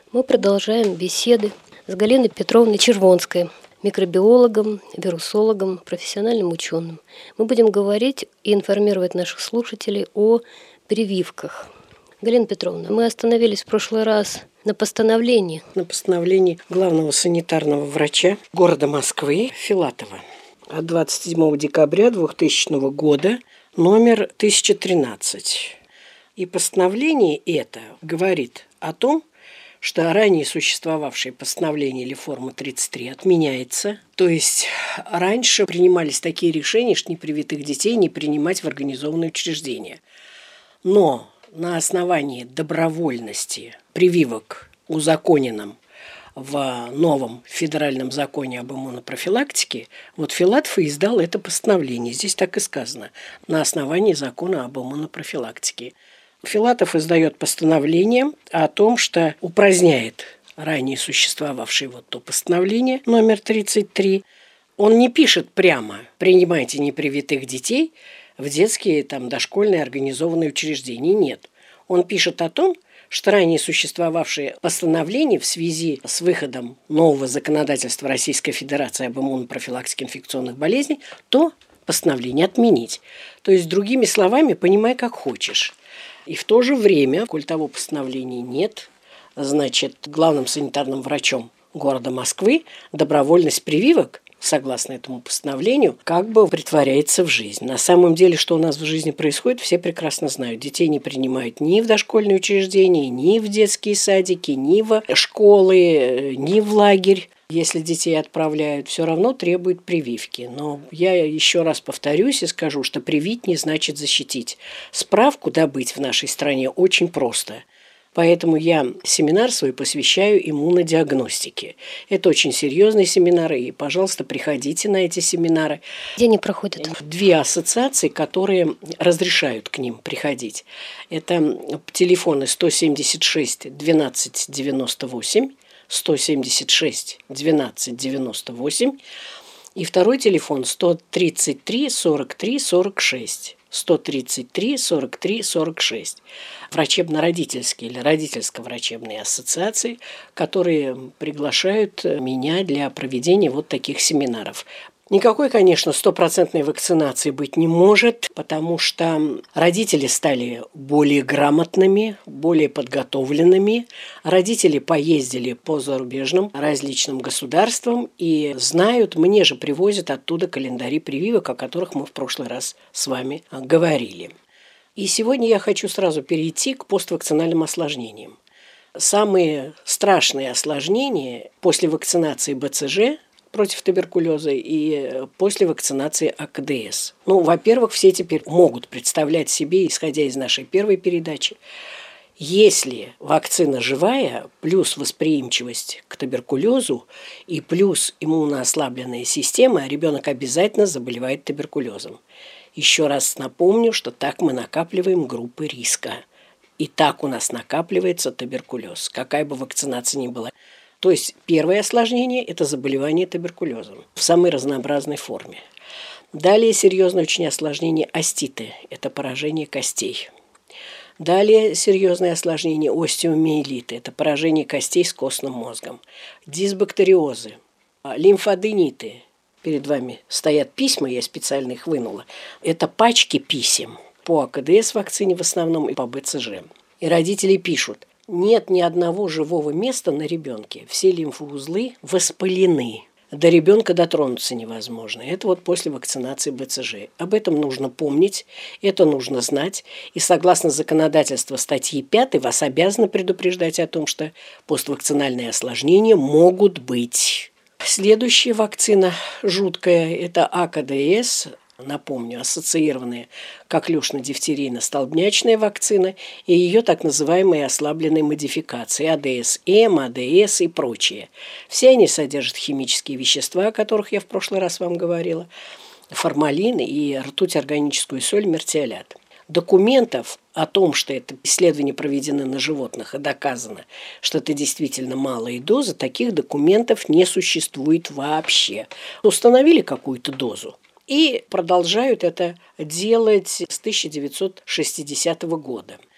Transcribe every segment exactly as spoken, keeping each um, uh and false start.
Мы продолжаем беседы с Галиной Петровной Червонской, микробиологом, вирусологом, профессиональным ученым. Мы будем говорить и информировать наших слушателей о прививках. Галина Петровна, мы остановились в прошлый раз на постановлении. На постановлении главного санитарного врача города Москвы Филатова от двадцать седьмого декабря двухтысячного года, номер тысяча тринадцать. И постановление это говорит о том, что ранее существовавшее постановление или форма тридцать три отменяется. То есть раньше принимались такие решения, что непривитых детей не принимать в организованные учреждения. Но на основании добровольности прививок, узаконенном в новом федеральном законе об иммунопрофилактике, вот Филатов и издал это постановление. Здесь так и сказано: на основании закона об иммунопрофилактике. Филатов издает постановление о том, что упраздняет ранее существовавшее вот то постановление номер тридцать три. Он не пишет прямо: принимайте непривитых детей в детские, там, дошкольные организованные учреждения. Нет. Он пишет о том, что ранее существовавшее постановление в связи с выходом нового законодательства Российской Федерации об иммунопрофилактике инфекционных болезней, то постановление отменить. То есть, другими словами, понимай, как хочешь. И в то же время, коль того постановления нет, значит, главным санитарным врачом города Москвы добровольность прививок, согласно этому постановлению, как бы претворяется в жизнь. На самом деле, что у нас в жизни происходит, все прекрасно знают. Детей не принимают ни в дошкольные учреждения, ни в детские садики, ни в школы, ни в лагерь. Если детей отправляют, все равно требуют прививки. Но я еще раз повторюсь и скажу, что привить не значит защитить. Справку добыть в нашей стране очень просто. Поэтому я семинар свой посвящаю иммунодиагностике. Это очень серьезные семинары, и, пожалуйста, приходите на эти семинары. Где они проходят? Две ассоциации, которые разрешают к ним приходить. Это телефоны сто семьдесят шесть двенадцать девяносто восемь, сто семьдесят шесть двенадцать девяносто восемь, и второй телефон сто тридцать три сорок три сорок шесть. сто тридцать три сорок три сорок шесть. Врачебно-родительские или родительско-врачебные ассоциации, которые приглашают меня для проведения вот таких семинаров. Никакой, конечно, стопроцентной вакцинации быть не может, потому что родители стали более грамотными, более подготовленными. Родители поездили по зарубежным различным государствам и знают, мне же привозят оттуда календари прививок, о которых мы в прошлый раз с вами говорили. И сегодня я хочу сразу перейти к поствакцинальным осложнениям. Самые страшные осложнения после вакцинации бэ цэ жэ против туберкулеза и после вакцинации а ка дэ эс. Ну, во-первых, все теперь могут представлять себе, исходя из нашей первой передачи, если вакцина живая, плюс восприимчивость к туберкулезу и плюс иммуноослабленная система, ребенок обязательно заболевает туберкулезом. Еще раз напомню, что так мы накапливаем группы риска. И так у нас накапливается туберкулез, какая бы вакцинация ни была. То есть первое осложнение – это заболевание туберкулезом в самой разнообразной форме. Далее серьезное очень осложнение – оститы – это поражение костей. Далее серьезное осложнение – остеомиелиты – это поражение костей с костным мозгом. Дисбактериозы, лимфадениты. Перед вами стоят письма, я специально их вынула. Это пачки писем по а ка дэ эс вакцине в основном и по бэ цэ жэ. И родители пишут: нет ни одного живого места на ребенке, все лимфоузлы воспалены. До ребенка дотронуться невозможно. Это вот после вакцинации бэ цэ жэ. Об этом нужно помнить, это нужно знать. И согласно законодательству статьи пятой вас обязаны предупреждать о том, что поствакцинальные осложнения могут быть. Следующая вакцина жуткая – это а ка дэ эс. Напомню, ассоциированная коклюшно-дифтерийно-столбнячная вакцина и ее так называемые ослабленные модификации а дэ эс эм, а дэ эс и прочие. Все они содержат химические вещества, о которых я в прошлый раз вам говорила, формалин и ртуть органическую соль мертиолат. Документов о том, что это исследования проведены на животных и доказано, что это действительно малые дозы, таких документов не существует вообще. Установили какую-то дозу и продолжают это делать с тысяча девятьсот шестидесятого года.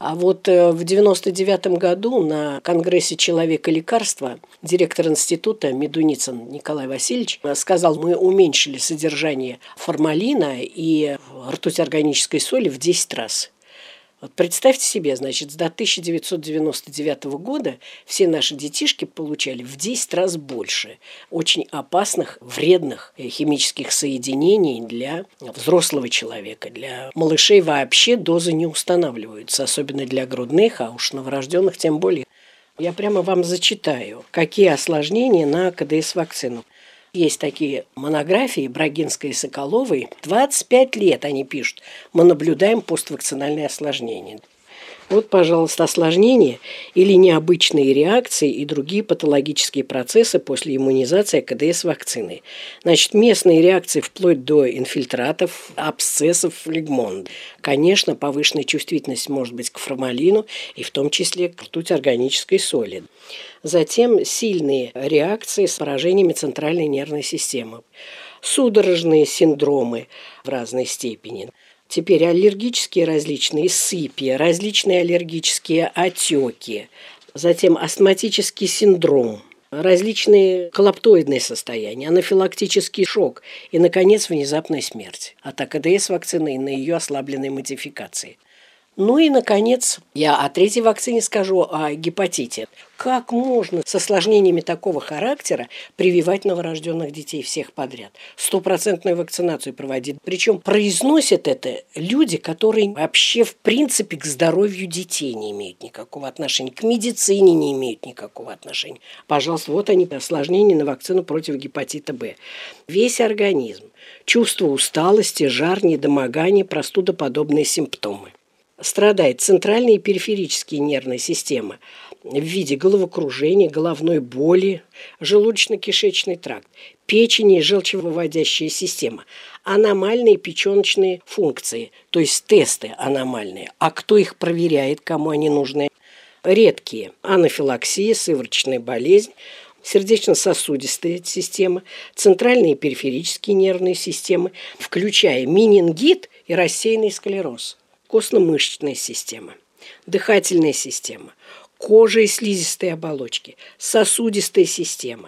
А вот в девяносто девятом году на Конгрессе «Человек и лекарства» директор института Медуницын Николай Васильевич сказал, мы уменьшили содержание формалина и ртуть органической соли в десять раз. Вот представьте себе, значит, до тысяча девятьсот девяносто девятого года все наши детишки получали в десять раз больше очень опасных, вредных химических соединений для взрослого человека. Для малышей вообще дозы не устанавливаются, особенно для грудных, а уж новорожденных тем более. Я прямо вам зачитаю, какие осложнения на ка дэ эс-вакцину. Есть такие монографии Брагинской и Соколовой. двадцать пять лет они пишут. Мы наблюдаем поствакцинальные осложнения. Вот, пожалуйста, осложнения или необычные реакции и другие патологические процессы после иммунизации ка дэ эс-вакциной. Значит, местные реакции вплоть до инфильтратов, абсцессов, флегмон. Конечно, повышенная чувствительность может быть к формалину и в том числе к ртути органической соли. Затем сильные реакции с поражениями центральной нервной системы. Судорожные синдромы в разной степени. Теперь аллергические различные сыпи, различные аллергические отеки. Затем астматический синдром, различные коллаптоидные состояния, анафилактический шок и, наконец, внезапная смерть от ка дэ эс-вакцины и на ее ослабленной модификации. Ну и, наконец, я о третьей вакцине скажу, о гепатите. Как можно с осложнениями такого характера прививать новорожденных детей всех подряд? Стопроцентную вакцинацию проводить. Причем произносят это люди, которые вообще в принципе к здоровью детей не имеют никакого отношения, к медицине не имеют никакого отношения. Пожалуйста, вот они, осложнения на вакцину против гепатита Б. Весь организм, чувство усталости, жар, недомогание, простудоподобные симптомы. Страдает центральная и периферические нервные системы в виде головокружения, головной боли, желудочно-кишечный тракт, печень и желчевыводящая система, аномальные печеночные функции, то есть тесты аномальные. А кто их проверяет, кому они нужны? Редкие: анафилаксия, сывороточная болезнь, сердечно-сосудистая система, центральные и периферические нервные системы, включая менингит и рассеянный склероз. Костно-мышечная система, дыхательная система, кожа и слизистые оболочки, сосудистая система,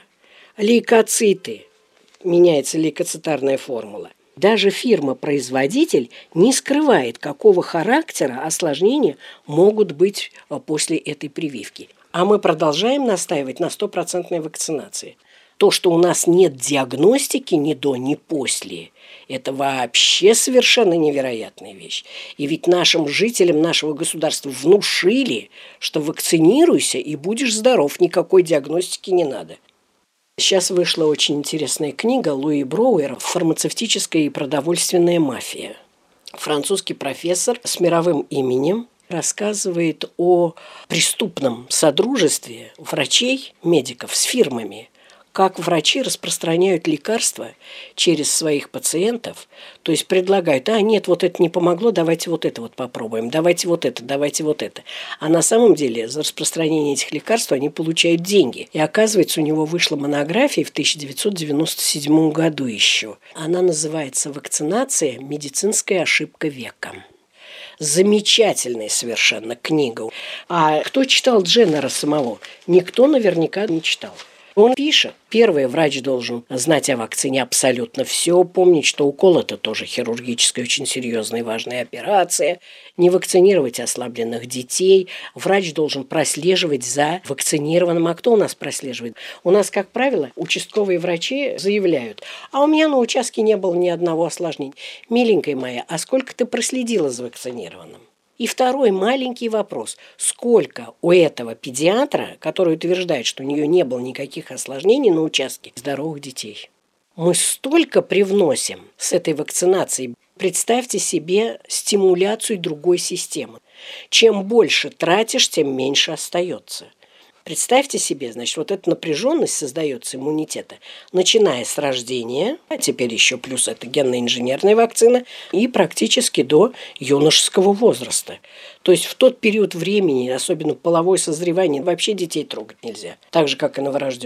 лейкоциты, меняется лейкоцитарная формула. Даже фирма-производитель не скрывает, какого характера осложнения могут быть после этой прививки. А мы продолжаем настаивать на стопроцентной вакцинации. То, что у нас нет диагностики ни до, ни после, это вообще совершенно невероятная вещь. И ведь нашим жителям нашего государства внушили, что вакцинируйся и будешь здоров, никакой диагностики не надо. Сейчас вышла очень интересная книга Луи Броуэра «Фармацевтическая и продовольственная мафия». Французский профессор с мировым именем рассказывает о преступном содружестве врачей, медиков с фирмами, как врачи распространяют лекарства через своих пациентов, то есть предлагают: а нет, вот это не помогло, давайте вот это вот попробуем, давайте вот это, давайте вот это. А на самом деле за распространение этих лекарств они получают деньги. И оказывается, у него вышла монография в тысяча девятьсот девяносто седьмом году еще. Она называется «Вакцинация. Медицинская ошибка века». Замечательная совершенно книга. А кто читал Дженнера самого? Никто наверняка не читал. Он пишет: первый, врач должен знать о вакцине абсолютно все, помнить, что укол – это тоже хирургическая, очень серьезная и важная операция, не вакцинировать ослабленных детей. Врач должен прослеживать за вакцинированным. А кто у нас прослеживает? У нас, как правило, участковые врачи заявляют: а у меня на участке не было ни одного осложнения. Миленькая моя, а сколько ты проследила за вакцинированным? И второй маленький вопрос: сколько у этого педиатра, который утверждает, что у нее не было никаких осложнений на участке, здоровых детей? Мы столько привносим с этой вакцинацией. Представьте себе стимуляцию другой системы. Чем больше тратишь, тем меньше остается. Представьте себе, значит, вот эта напряженность создается иммунитета, начиная с рождения, а теперь еще плюс это генно-инженерная вакцина, и практически до юношеского возраста. То есть в тот период времени, особенно половое созревание, вообще детей трогать нельзя, так же, как и новорожденных.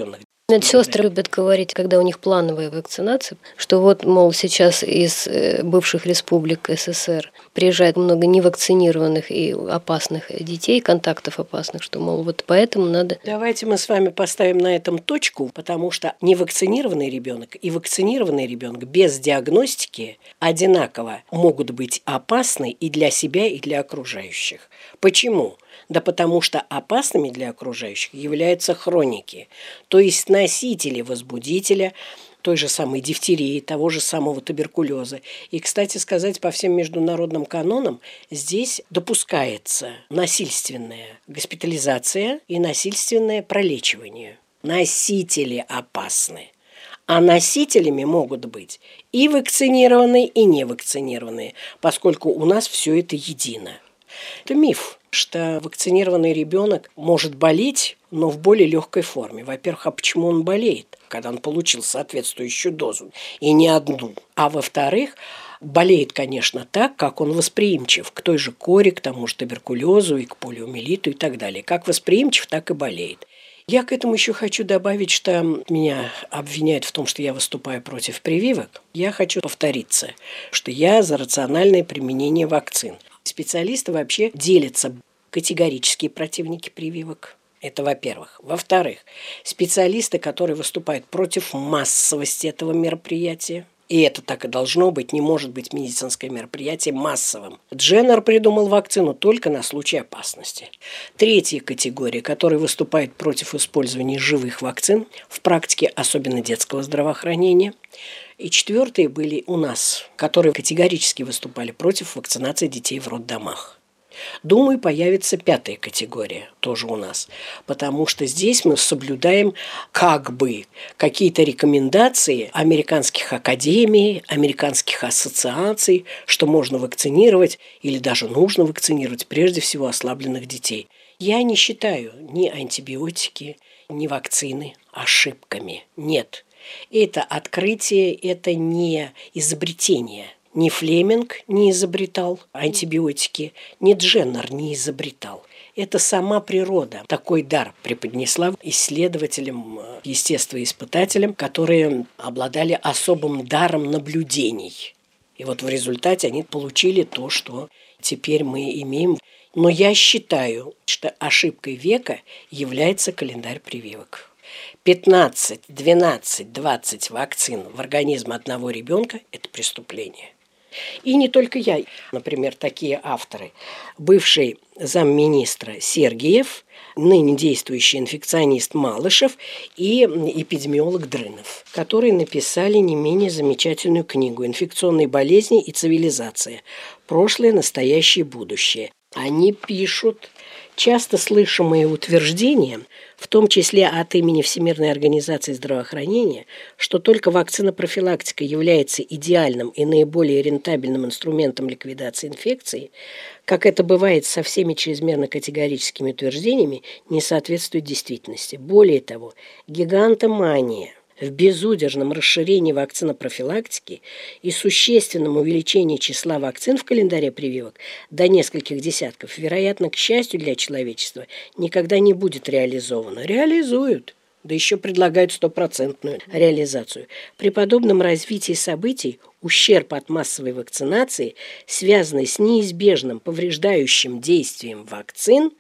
Медсестры любят говорить, когда у них плановая вакцинация, что вот, мол, сейчас из бывших республик СССР приезжает много невакцинированных и опасных детей, контактов опасных, что, мол, вот поэтому надо... Давайте мы с вами поставим на этом точку, потому что невакцинированный ребенок и вакцинированный ребенок без диагностики одинаково могут быть опасны и для себя, и для окружающих. Почему? Да потому что опасными для окружающих являются хроники, то есть носители возбудителя той же самой дифтерии, того же самого туберкулеза. И, кстати сказать, по всем международным канонам здесь допускается насильственная госпитализация и насильственное пролечивание. Носители опасны. А носителями могут быть и вакцинированные, и невакцинированные, поскольку у нас все это едино. Это миф, что вакцинированный ребенок может болеть, но в более легкой форме. Во-первых, а почему он болеет, когда он получил соответствующую дозу, и не одну? А во-вторых, болеет, конечно, так, как он восприимчив к той же коре, к тому же туберкулезу и к полиомиелиту и так далее. Как восприимчив, так и болеет. Я к этому еще хочу добавить, что меня обвиняют в том, что я выступаю против прививок. Я хочу повториться, что я за рациональное применение вакцин. Специалисты вообще делятся категорические противники прививок. Это во-первых. Во-вторых, специалисты, которые выступают против массовости этого мероприятия. И это так и должно быть, не может быть медицинское мероприятие массовым. Дженнер придумал вакцину только на случай опасности. Третья категория, которая выступает против использования живых вакцин в практике, особенно детского здравоохранения. И четвертые были у нас, которые категорически выступали против вакцинации детей в роддомах. Думаю, появится пятая категория тоже у нас, потому что здесь мы соблюдаем как бы какие-то рекомендации американских академий, американских ассоциаций, что можно вакцинировать или даже нужно вакцинировать прежде всего ослабленных детей. Я не считаю ни антибиотики, ни вакцины ошибками. Нет. Это открытие, это не изобретение. Ни Флеминг не изобретал антибиотики, ни Дженнер не изобретал. Это сама природа такой дар преподнесла исследователям, естествоиспытателям, которые обладали особым даром наблюдений. И вот в результате они получили то, что теперь мы имеем. Но я считаю, что ошибкой века является календарь прививок. пятнадцать, двенадцать, двадцать вакцин в организм одного ребенка – это преступление. И не только я. Например, такие авторы. Бывший замминистра Сергиев, ныне действующий инфекционист Малышев и эпидемиолог Дрынов, которые написали не менее замечательную книгу «Инфекционные болезни и цивилизация. Прошлое, настоящее, будущее». Они пишут часто слышимые утверждения, в том числе от имени Всемирной организации здравоохранения, что только вакцина-профилактика является идеальным и наиболее рентабельным инструментом ликвидации инфекции, как это бывает со всеми чрезмерно категорическими утверждениями, не соответствует действительности. Более того, гигантомания в безудержном расширении вакцинопрофилактики и существенном увеличении числа вакцин в календаре прививок до нескольких десятков, вероятно, к счастью для человечества, никогда не будет реализовано. Реализуют, да еще предлагают стопроцентную реализацию. При подобном развитии событий ущерб от массовой вакцинации, связанный с неизбежным повреждающим действием вакцин,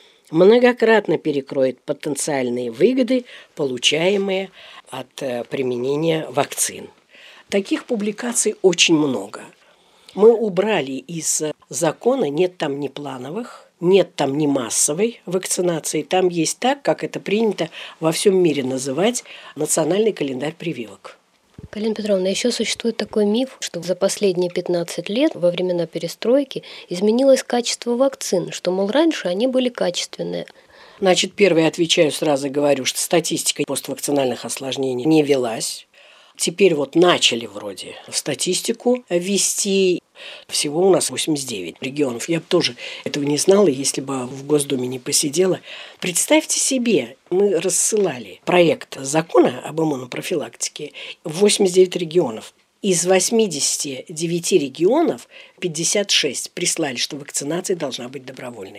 многократно перекроет потенциальные выгоды, получаемые от применения вакцин. Таких публикаций очень много. Мы убрали из закона, нет там ни плановых, нет там ни массовой вакцинации. Там есть так, как это принято во всем мире называть, национальный календарь прививок. Галина Петровна, еще существует такой миф, что за последние пятнадцать лет, во времена перестройки, изменилось качество вакцин, что, мол, раньше они были качественные. Значит, первое отвечаю, сразу говорю, что статистика поствакцинальных осложнений не велась. Теперь вот начали вроде статистику вести. Всего у нас восемьдесят девять регионов. Я бы тоже этого не знала, если бы в Госдуме не посидела. Представьте себе, мы рассылали проект закона об иммунопрофилактике в восемьдесят девять регионов. Из восьмидесяти девяти регионов пятьдесят шесть прислали, что вакцинация должна быть добровольной.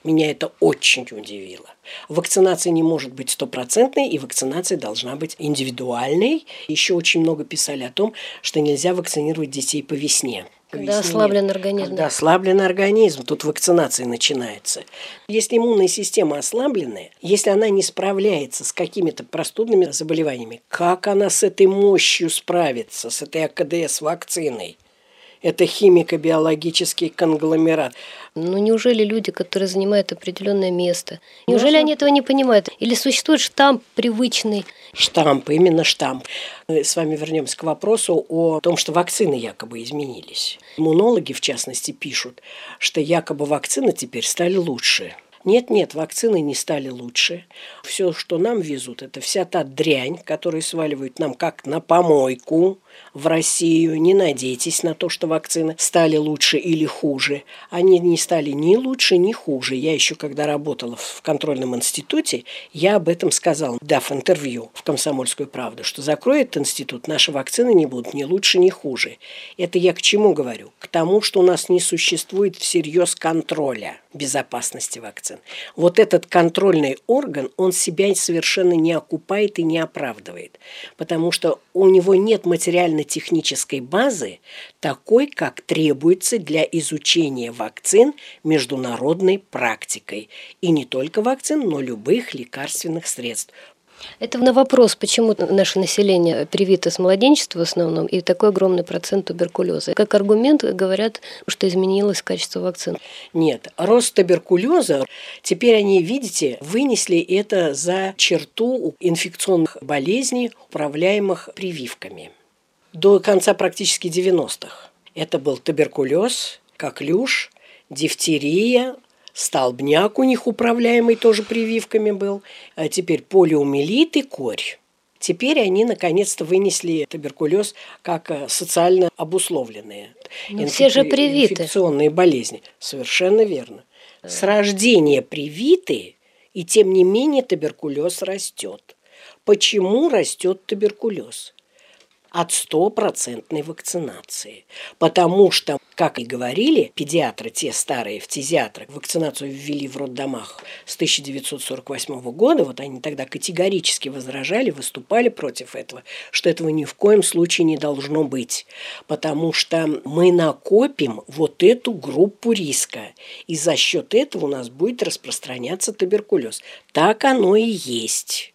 Меня это очень удивило. Вакцинация не может быть стопроцентной, и вакцинация должна быть индивидуальной. Еще очень много писали о том, что нельзя вакцинировать детей по весне. По Когда весне ослаблен нет. организм. Когда ослаблен организм, тут вакцинация начинается. Если иммунная система ослабленная, если она не справляется с какими-то простудными заболеваниями, как она с этой мощью справится, с этой АКДС-вакциной? Это химико-биологический конгломерат. Ну, неужели люди, которые занимают определенное место, неужели они этого не понимают? Или существует штамп привычный? Штамп, именно штамп. Мы с вами вернемся к вопросу о том, что вакцины якобы изменились. Иммунологи, в частности, пишут, что якобы вакцины теперь стали лучше. Нет-нет, вакцины не стали лучше. Все, что нам везут, это вся та дрянь, которую сваливают нам как на помойку в Россию. Не надейтесь на то, что вакцины стали лучше или хуже. Они не стали ни лучше, ни хуже. Я еще, когда работала в контрольном институте, я об этом сказала, дав интервью в «Комсомольскую правду», что закроет институт, наши вакцины не будут ни лучше, ни хуже. Это я к чему говорю? К тому, что у нас не существует всерьез контроля безопасности вакцин. Вот этот контрольный орган, он себя совершенно не окупает и не оправдывает, потому что у него нет материально-технической базы такой, как требуется для изучения вакцин международной практикой. И не только вакцин, но любых лекарственных средств. Это на вопрос, почему наше население привито с младенчества в основном и такой огромный процент туберкулеза. Как аргумент говорят, что изменилось качество вакцин. Нет, рост туберкулеза, теперь они, видите, вынесли это за черту инфекционных болезней, управляемых прививками. До конца практически девяностых это был туберкулез, коклюш, дифтерия, столбняк у них управляемый тоже прививками был, а теперь полиомиелит и корь. Теперь они наконец-то вынесли туберкулез как социально обусловленные. Но все же привиты. Инфекционные болезни. Совершенно верно. С рождения привиты, и тем не менее туберкулез растет. Почему растет туберкулез? От стопроцентной вакцинации. Потому что, как и говорили, педиатры, те старые фтизиатры, вакцинацию ввели в роддомах с тысяча девятьсот сорок восьмого года, вот они тогда категорически возражали, выступали против этого, что этого ни в коем случае не должно быть, потому что мы накопим вот эту группу риска, и за счет этого у нас будет распространяться туберкулез. Так оно и есть.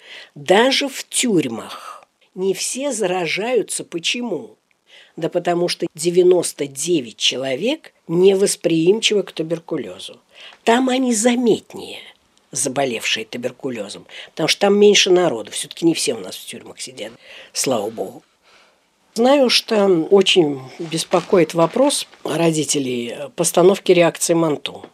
Даже в тюрьмах не все заражаются. Почему? Да потому что девяносто девять человек невосприимчивы к туберкулезу. Там они заметнее, заболевшие туберкулезом, потому что там меньше народу. Все-таки не все у нас в тюрьмах сидят, слава богу. Знаю, что очень беспокоит вопрос родителей постановки реакции Манту.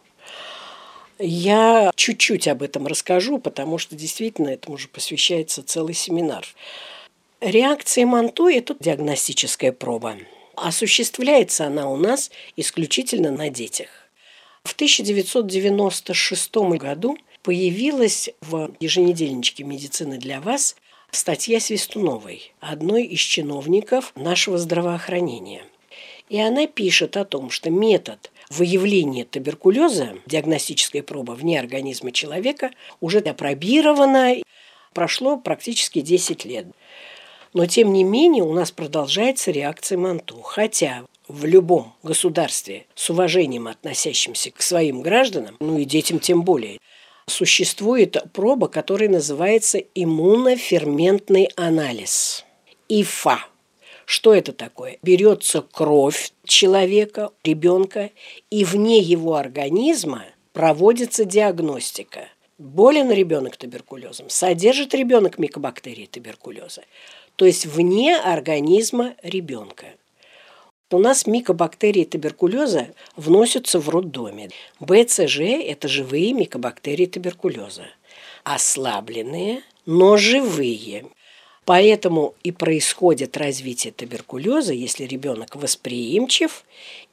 Я чуть-чуть об этом расскажу, потому что действительно этому уже посвящается целый семинар. Реакция Манту – это диагностическая проба. Осуществляется она у нас исключительно на детях. В тысяча девятьсот девяносто шестом году появилась в еженедельничке «Медицина для вас» статья Свистуновой, одной из чиновников нашего здравоохранения. И она пишет о том, что метод выявления туберкулеза, диагностическая проба вне организма человека, уже апробирована, прошло практически десять лет. Но, тем не менее, у нас продолжается реакция Манту. Хотя в любом государстве с уважением относящимся к своим гражданам, ну и детям тем более, существует проба, которая называется иммуноферментный анализ. ИФА. Что это такое? Берется кровь человека, ребенка, и вне его организма проводится диагностика. Болен ребенок туберкулезом, содержит ребенок микобактерии туберкулеза. То есть вне организма ребенка. У нас микобактерии туберкулеза вносятся в роддоме. БЦЖ – это живые микобактерии туберкулеза. Ослабленные, но живые. Поэтому и происходит развитие туберкулеза, если ребенок восприимчив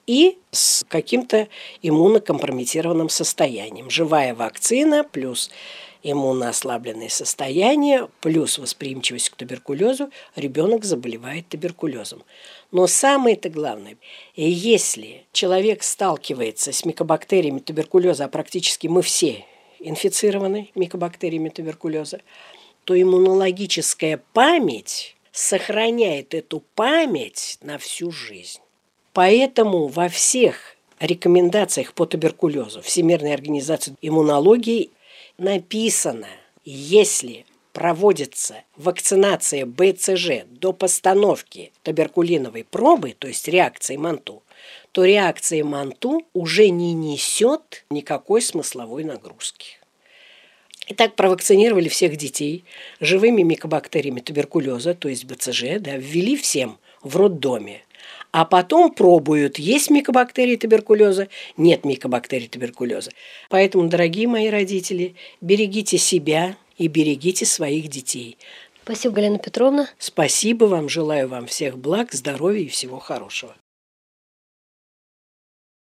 и с каким-то иммунокомпрометированным состоянием. Живая вакцина плюс иммуноослабленное состояние, плюс восприимчивость к туберкулезу, ребенок заболевает туберкулезом. Но самое-то главное, если человек сталкивается с микобактериями туберкулеза, а практически мы все инфицированы микобактериями туберкулеза, то иммунологическая память сохраняет эту память на всю жизнь. Поэтому во всех рекомендациях по туберкулезу Всемирной организации иммунологии написано, если проводится вакцинация бэ цэ жэ до постановки туберкулиновой пробы, то есть реакции МАНТУ, то реакция МАНТУ уже не несет никакой смысловой нагрузки. Итак, провакцинировали всех детей живыми микобактериями туберкулеза, то есть бэ цэ жэ, да, ввели всем в роддоме. А потом пробуют, есть микобактерии туберкулеза, нет микобактерий туберкулеза. Поэтому, дорогие мои родители, берегите себя и берегите своих детей. Спасибо, Галина Петровна. Спасибо вам, желаю вам всех благ, здоровья и всего хорошего.